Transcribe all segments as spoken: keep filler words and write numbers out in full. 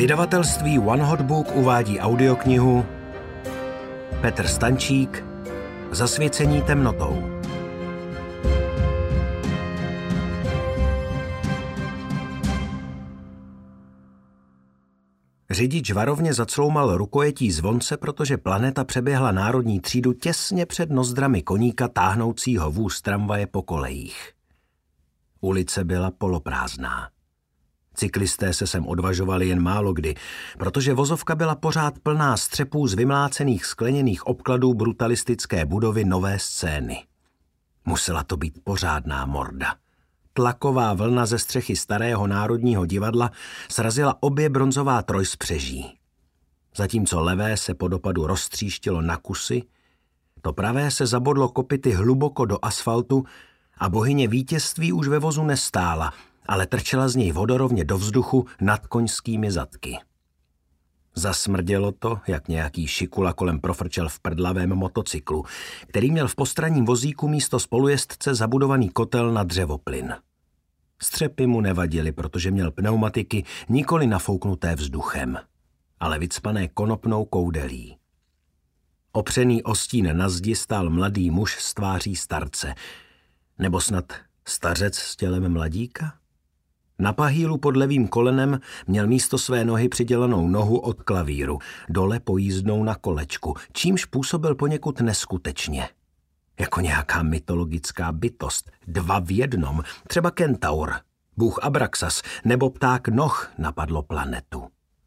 Vydavatelství One Hot Book uvádí audioknihu Petr Stančík Zasvěcení temnotou. Řidič varovně zacloumal rukojetí zvonce, protože planeta přeběhla národní třídu těsně před nozdrami koníka táhnoucího vůz tramvaje po kolejích. Ulice byla poloprázdná. Cyklisté se sem odvažovali jen málo kdy, protože vozovka byla pořád plná střepů z vymlácených skleněných obkladů brutalistické budovy Nové scény. Musela to být pořádná morda. Tlaková vlna ze střechy Starého národního divadla srazila obě bronzová trojspřeží. Zatímco levé se po dopadu roztříštilo na kusy, to pravé se zabodlo kopyty hluboko do asfaltu a bohyně vítězství už ve vozu nestála, ale trčela z něj vodorovně do vzduchu nad koňskými zadky. Zasmrdělo to, jak nějaký šikula kolem profrčel v prdlavém motocyklu, který měl v postranním vozíku místo spolujezdce zabudovaný kotel na dřevoplyn. Střepy mu nevadily, protože měl pneumatiky nikoli nafouknuté vzduchem, ale vycpané konopnou koudelí. Opřený o stín na zdi stál mladý muž s tváří starce, nebo snad stařec s tělem mladíka? Na pahýlu pod levým kolenem měl místo své nohy přidělanou nohu od klavíru, dole pojízdnou na kolečku, čímž působil poněkud neskutečně. Jako nějaká mytologická bytost, dva v jednom, třeba kentaur, bůh Abraxas nebo pták Noh napadlo planetu.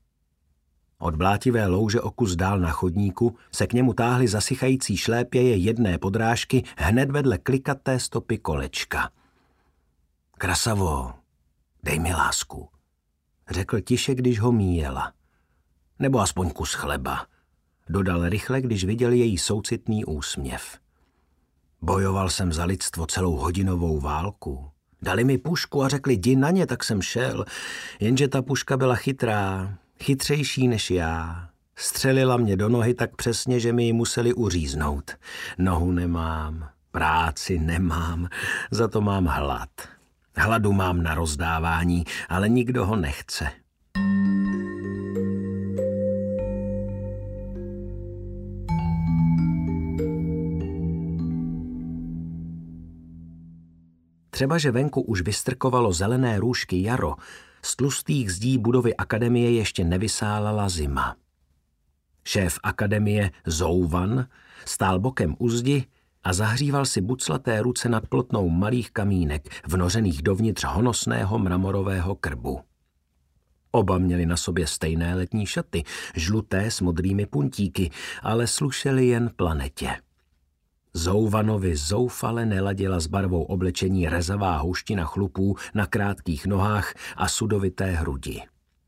Od blátivé louže o kus dál na chodníku se k němu táhly zasychající šlépěje jedné podrážky hned vedle klikaté stopy kolečka. Krasavo, dej mi lásku, řekl tiše, když ho míjela. Nebo aspoň kus chleba, dodal rychle, když viděl její soucitný úsměv. Bojoval jsem za lidstvo celou hodinovou válku. Dali mi pušku a řekli, jdi na ně, tak jsem šel, jenže ta puška byla chytrá, chytřejší než já. Střelila mě do nohy tak přesně, že mi ji museli uříznout. Nohu nemám, práci nemám, za to mám hlad. Hladu mám na rozdávání, ale nikdo ho nechce. Třeba, že venku už vystrkovalo zelené růžky jaro, z tlustých zdí budovy akademie ještě nevysálala zima. Šéf akademie Zouvan stál bokem u zdi a zahříval si buclaté ruce nad plotnou malých kamínek, vnořených dovnitř honosného mramorového krbu. Oba měli na sobě stejné letní šaty, žluté s modrými puntíky, ale slušely jen planetě. Zouvanovi zoufale neladila s barvou oblečení rezavá houština chlupů na krátkých nohách a sudovité hrudi.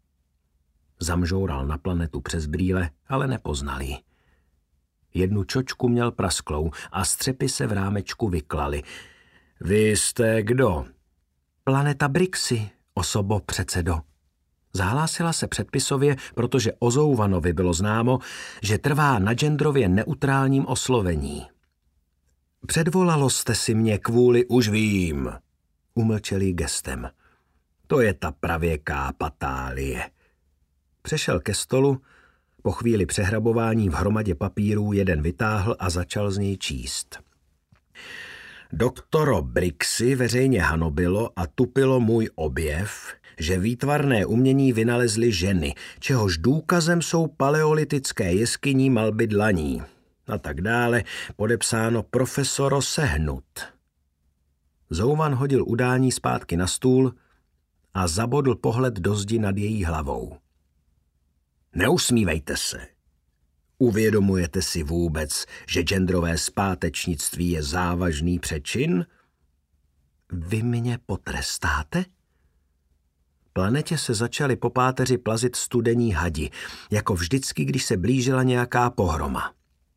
Zamžoural na planetu přes brýle, ale nepoznal ji. Jednu čočku měl prasklou a střepy se v rámečku vyklaly. Vy jste kdo? Planeta Brixy, osobo předsedo. Zahlásila se předpisově, protože o Zouvanovi bylo známo, že trvá na genderově neutrálním oslovení. Předvolalo jste si mě kvůli, už vím, umlčelý gestem. To je ta pravěká patálie. Přešel ke stolu, po chvíli přehrabování v hromadě papírů jeden vytáhl a začal z něj číst. Doktoro Brixy veřejně hanobilo a tupilo můj objev, že výtvarné umění vynalezly ženy, čehož důkazem jsou paleolitické jeskyní malby dlaní. A tak dále, podepsáno profesoro Sehnut. Zouvan hodil udání zpátky na stůl a zabodl pohled do zdi nad její hlavou. Neusmívejte se. Uvědomujete si vůbec, že genderové zpátečnictví je závažný přečin? Vy mě potrestáte? Planetě se začaly po páteři plazit studení hadi, jako vždycky, když se blížila nějaká pohroma.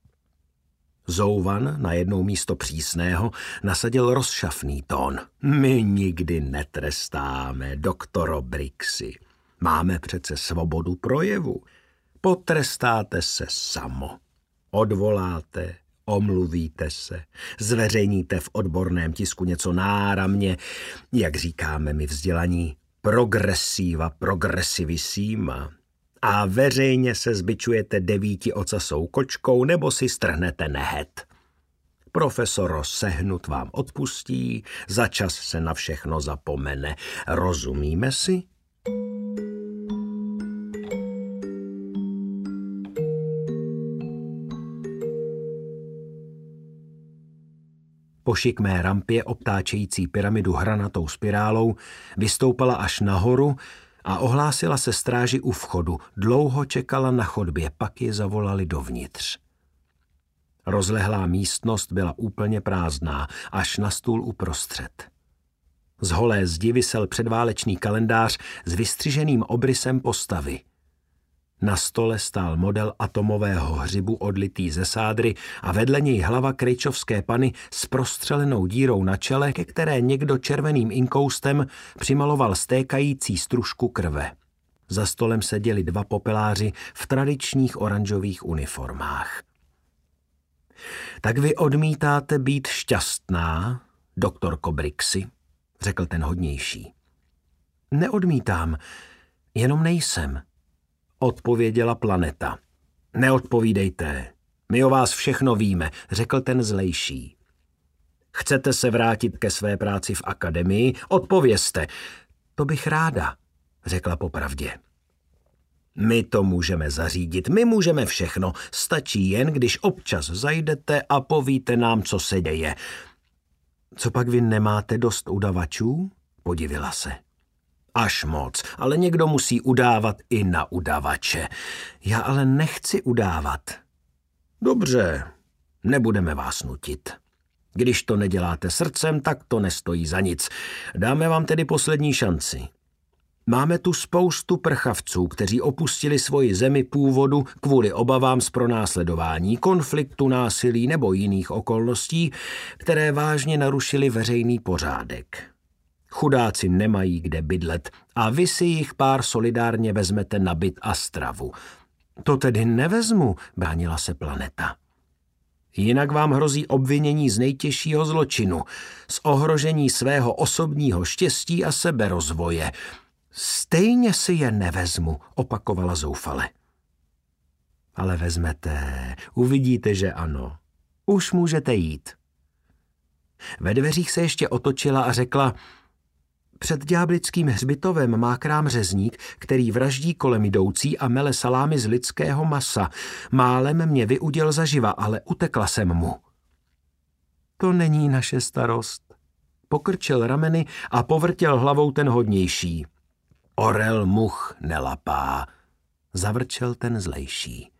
Zouvan na jednou místo přísného nasadil rozšafný tón. My nikdy netrestáme, doktoro Brixy. Máme přece svobodu projevu. Potrestáte se samo. Odvoláte, omluvíte se, zveřejníte v odborném tisku něco náramně, jak říkáme my vzdělaní, progresiva progresivissima. A veřejně se zbičujete devíti ocasou kočkou nebo si strhnete nehet. Profesor Rozsehnut vám odpustí, za čas se na všechno zapomene. Rozumíme si? Po šikmé rampě obtáčející pyramidu hranatou spirálou vystoupala až nahoru a ohlásila se stráži u vchodu. Dlouho čekala na chodbě, pak ji zavolali dovnitř. Rozlehlá místnost byla úplně prázdná, až na stůl uprostřed. Z holé zdi visel předválečný kalendář s vystřiženým obrysem postavy. Na stole stál model atomového hřibu odlitý ze sádry a vedle něj hlava krejčovské pany s prostřelenou dírou na čele, ke které někdo červeným inkoustem přimaloval stékající stružku krve. Za stolem seděli dva popeláři v tradičních oranžových uniformách. Tak vy odmítáte být šťastná, doktorko Brixy, řekl ten hodnější. Neodmítám, jenom nejsem, odpověděla Planeta. Neodpovídejte, my o vás všechno víme, řekl ten zlejší. Chcete se vrátit ke své práci v akademii? Odpovězte. To bych ráda, řekla popravdě. My to můžeme zařídit, my můžeme všechno, stačí jen, když občas zajdete a povíte nám, co se děje. Co pak vy nemáte dost udavačů? Podivila se. Až moc, ale někdo musí udávat i na udavače. Já ale nechci udávat. Dobře, nebudeme vás nutit. Když to neděláte srdcem, tak to nestojí za nic. Dáme vám tedy poslední šanci. Máme tu spoustu prchavců, kteří opustili svoji zemi původu kvůli obavám z pronásledování, konfliktu, násilí nebo jiných okolností, které vážně narušily veřejný pořádek. Chudáci nemají kde bydlet a vy si jich pár solidárně vezmete na byt a stravu. To tedy nevezmu, bránila se Planeta. Jinak vám hrozí obvinění z nejtěžšího zločinu, z ohrožení svého osobního štěstí a seberozvoje. Stejně si je nevezmu, opakovala zoufale. Ale vezmete, uvidíte, že ano. Už můžete jít. Ve dveřích se ještě otočila a řekla: před ďáblickým hřbitovem má krám řezník, který vraždí kolem jdoucí a mele salámy z lidského masa. Málem mě vyuděl zaživa, ale utekla jsem mu. To není naše starost. Pokrčil rameny a povrtěl hlavou ten hodnější. Orel much nelapá, zavrčel ten zlejší.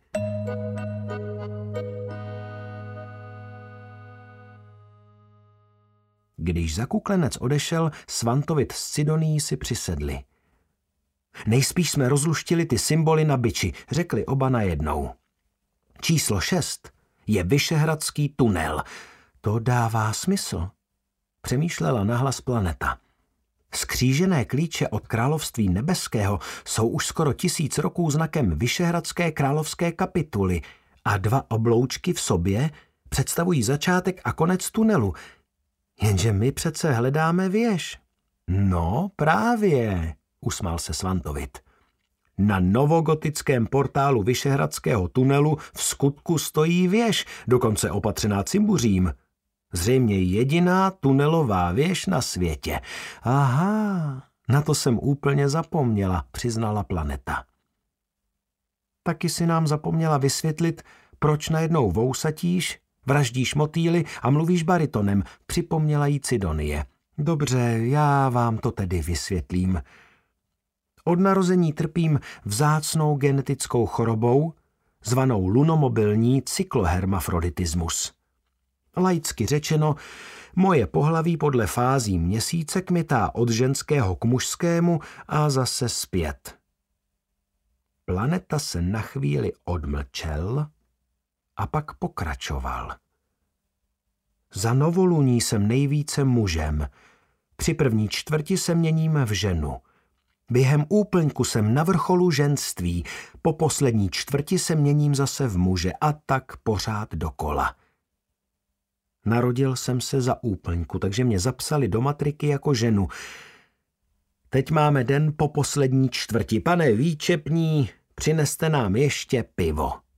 Když zakuklenec odešel, Svantovit s Sidonií si přisedli. Nejspíš jsme rozluštili ty symboly na biči, řekli oba najednou. Číslo šest je Vyšehradský tunel. To dává smysl, přemýšlela nahlas Planeta. Skřížené klíče od království nebeského jsou už skoro tisíc roků znakem Vyšehradské královské kapituly a dva obloučky v sobě představují začátek a konec tunelu. Jenže my přece hledáme věž. No, právě, usmál se Svantovit. Na novogotickém portálu Vyšehradského tunelu v skutku stojí věž, dokonce opatřená cimbuřím. Zřejmě jediná tunelová věž na světě. Aha, na to jsem úplně zapomněla, přiznala Planeta. Taky si nám zapomněla vysvětlit, proč najednou vousatíš, vraždíš motýly a mluvíš baritonem, připomněla jí Sidonie. Dobře, já vám to tedy vysvětlím. Od narození trpím vzácnou genetickou chorobou, zvanou lunomobilní cyklohermafroditismus. Laicky řečeno, moje pohlaví podle fází měsíce kmitá od ženského k mužskému a zase zpět. Planeta se na chvíli odmlčel a pak pokračoval. Za novoluní jsem nejvíce mužem. Při první čtvrti se měním v ženu. Během úplňku jsem na vrcholu ženství. Po poslední čtvrti se měním zase v muže a tak pořád dokola. Narodil jsem se za úplňku, takže mě zapsali do matriky jako ženu. Teď máme den po poslední čtvrti. Pane Výčepní, přineste nám ještě pivo.